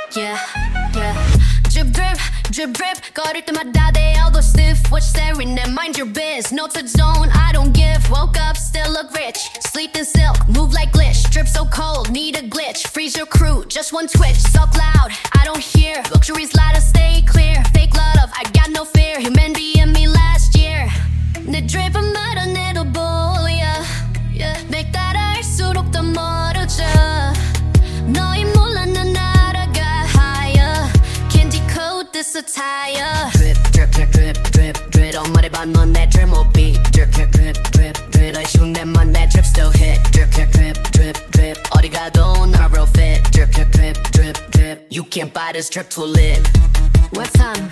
Yeah, yeah. Drip, drip, drip, drip. 걸을 때마다 they all go stiff. What you staring at? Mind your biz. No touch zone, I don't give. Woke up, still look rich. Sleep in silk, move like glitch. Drip so cold, need a glitch. Freeze your crew, just one twitch. So loud, I don't hear. Luxuries lie to stay clear. Fake love, I got no fear. Human being me last year. 내 drip은 말아내도 보여. Yeah. 내 따라 할수록 더 멀어져. 너희 몰라 난 날아가 higher. Can't decode this attire. Drip, drip, drip, drip, drip, drip. Don't 말해봐 넌 내 drip 못 beat. Drip, drip, drip, drip, drip. 아쉬운 내만 내 drip still hit. Drip, drip, drip, drip, drip. 어디 가도 나 real fit. Drip, drip, drip, drip, drip. You can't buy this drip to live. What time?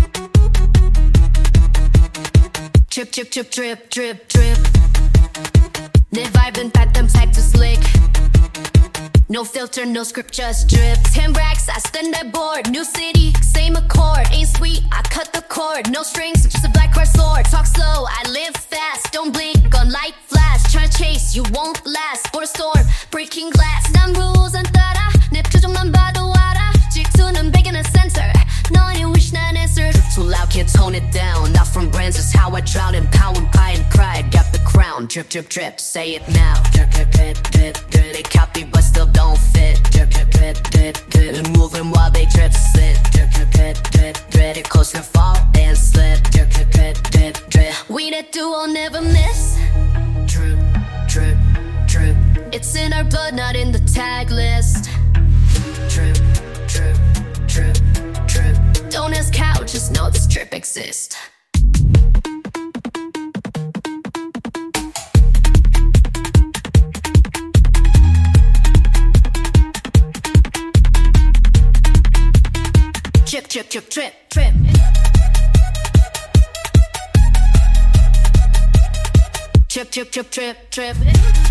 Drip, drip, drip, drip, drip, drip. 내 vibe은 pattern type to slick. No filter, no script, just drip. 10 racks, I stand that board. New city, same accord. Ain't sweet, I cut the cord. No strings, just a black card sword. Talk slow, I live fast. Don't blink, on light flash. Tryna chase, you won't last. For a storm, breaking glass. 난 rules 안 따라. 내 표정만 봐도 알아. 질투는 big in a sensor. 너네 wish 난 answer. Too loud, can't tone it down. Not from brands, that's how I drown in power and pie and pride. Got the crown, drip, drip, drip. Say it now. Drip, drip, drip, drip, drip. They copy, but still don't fit. Drip, drip, drip, drip, drip. They're moving while they drip, sit. Drip, drip, drip, drip, drip. It close to fall and slip. Drip, drip, drip, drip, drip. We that duo never miss. Drip, drip, drip. It's in our blood, not in the tag list. Drip, drip, drip, drip. Don't ask how, just know this drip exists. Drip, drip, drip, drip, drip. Drip, drip, drip, drip, drip.